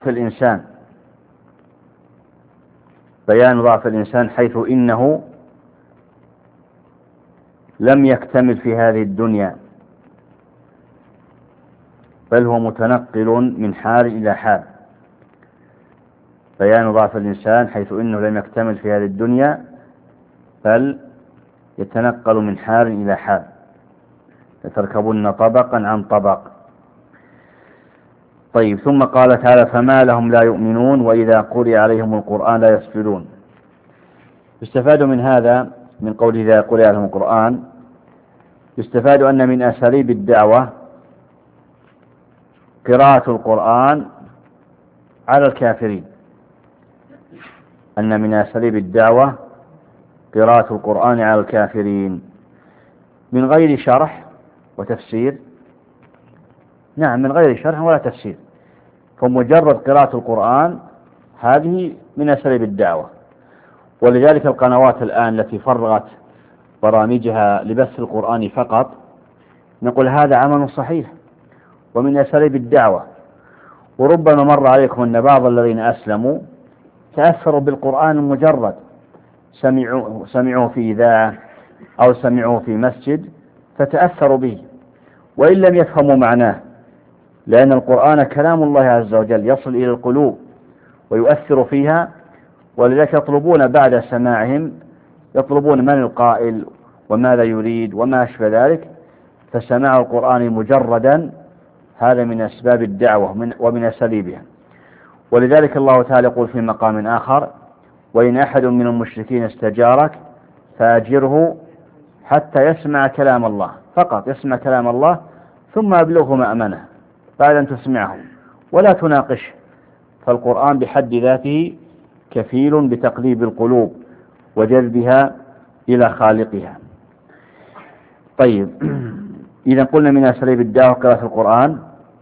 في الإنسان، بيان ضعف الإنسان حيث إنه لم يكتمل في هذه الدنيا، بل هو متنقل من حال إلى حال. بيان ضعف الإنسان حيث إنه لم يكتمل في هذه الدنيا بل يتنقل من حال إلى حال، لتركبن طبقا عن طبق. طيب، ثم قال تعالى: فما لهم لا يؤمنون وإذا قرئ عليهم القرآن لا يسجدون. يستفاد من هذا، من قوله إذا قرئ عليهم القرآن، يستفاد أن من أساليب الدعوة قراءة القرآن على الكافرين، أن من أساليب الدعوة قراءة القرآن على الكافرين من غير شرح وتفسير. نعم، من غير شرح ولا تفسير، فمجرد قراءة القرآن هذه من أساليب الدعوة. ولذلك القنوات الآن التي فرغت برامجها لبث القرآن فقط، نقول هذا عمل صحيح ومن أساليب الدعوة. وربما مر عليكم أن بعض الذين أسلموا تأثروا بالقرآن المجرد، سمعوه في إذاعة أو سمعوه في مسجد فتأثروا به وإن لم يفهموا معناه، لأن القرآن كلام الله عز وجل يصل إلى القلوب ويؤثر فيها. ولذلك يطلبون بعد سماعهم، يطلبون من القائل وماذا يريد وما أشبه ذلك. فسماع القرآن مجردا هذا من أسباب الدعوة ومن أساليبها. ولذلك الله تعالى يقول في مقام آخر: وإن أحد من المشركين استجارك فأجره حتى يسمع كلام الله، فقط يسمع كلام الله ثم أبلغه مأمنه بعد أن تسمعه ولا تناقشه. فالقرآن بحد ذاته كفيل بتقليب القلوب وجذبها إلى خالقها. طيب، إذا قلنا من أساليب الدعوة قراءة القرآن.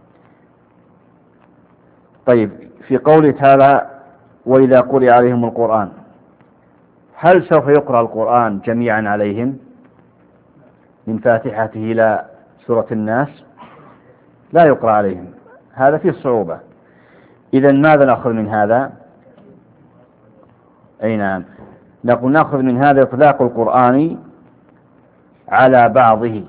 طيب، في قوله تعالى: وإذا قرئ عليهم القرآن، هل سوف يقرأ القرآن جميعا عليهم من فاتحته إلى سورة الناس؟ لا يقرأ عليهم، هذا فيه صعوبة. إذا ماذا نأخذ من هذا؟ أي نعم، نقول نأخذ من هذا إطلاق القرآن على بعضه،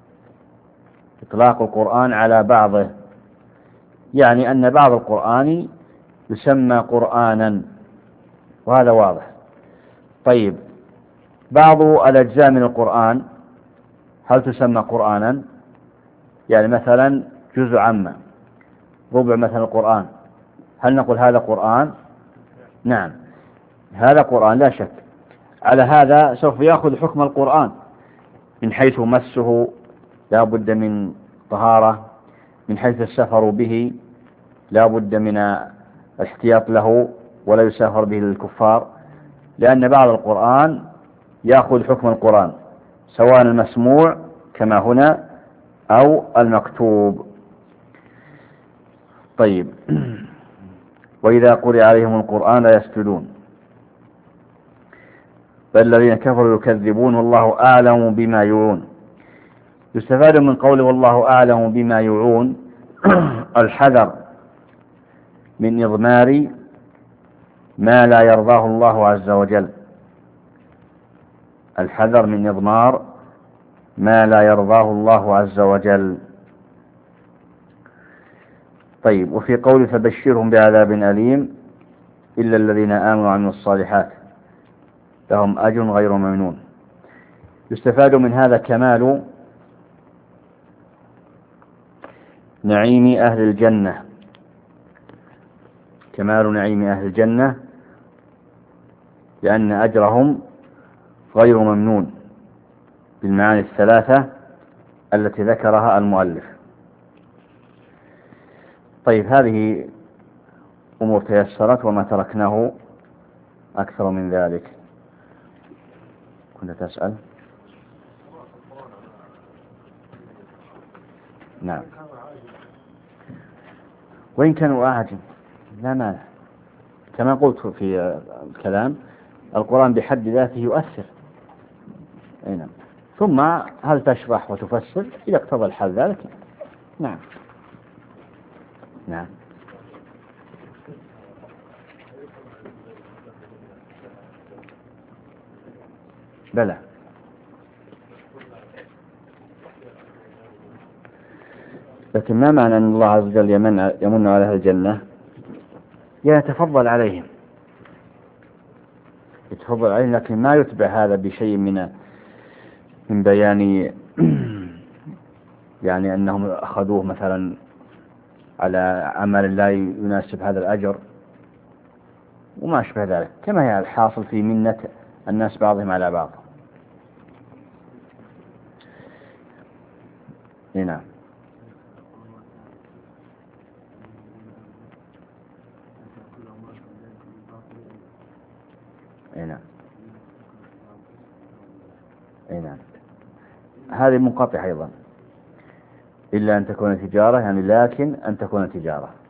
إطلاق القرآن على بعضه، يعني أن بعض القرآن يسمى قرآنا، وهذا واضح. طيب، بعض الأجزاء من القرآن هل تسمى قرآنا؟ يعني مثلا جزء عامة، ربع مثلا القرآن، هل نقول هذا قرآن؟ نعم، هذا قرآن لا شك. على هذا سوف يأخذ حكم القرآن من حيث مسه لا بد من طهارة، من حيث السفر به لا بد من الاحتياط له ولا يسافر به للكفار، لأن بعض القرآن يأخذ حكم القرآن سواء المسموع كما هنا أو المكتوب. طيب، وإذا قرئ عليهم القرآن لا يسجدون بل الذين كفروا يكذبون والله أعلم بما يوعون. يستفاد من قوله والله أعلم بما يوعون الحذر من إضمار ما لا يرضاه الله عز وجل، الحذر من إضمار ما لا يرضاه الله عز وجل. طيب، وفي قوله فبشرهم بعذاب أليم إلا الذين آمنوا وعملوا الصالحات لهم أجر غير ممنون. يستفاد من هذا كمال نعيم أهل الجنة، كمال نعيم أهل الجنة، لأن أجرهم غير ممنون بالمعاني الثلاثة التي ذكرها المؤلف. طيب، هذه أمور تيسرت وما تركناه أكثر من ذلك. كنت تسأل؟ نعم، وإن كانوا أعجم لا مانع، كما قلت في الكلام القرآن بحد ذاته يؤثر. نعم، ثم هل تشرح وتفسر إذا اقتضى الحال ذلك؟ نعم. نعم. بلى. لكن ما معنى أن الله عز وجل يمن على أهل الجنة؟ يتفضل عليهم، يتفضل عليهم، لكن ما يتبع هذا بشيء من بيان يعني أنهم أخذوه مثلا على عمل لا يناسب هذا الأجر وما أشبه ذلك، كما هي الحاصل في منة الناس بعضهم على بعض. نعم. نعم. نعم. هذه منقطعة أيضا، إلا أن تكون تجارة، يعني لكن أن تكون تجارة.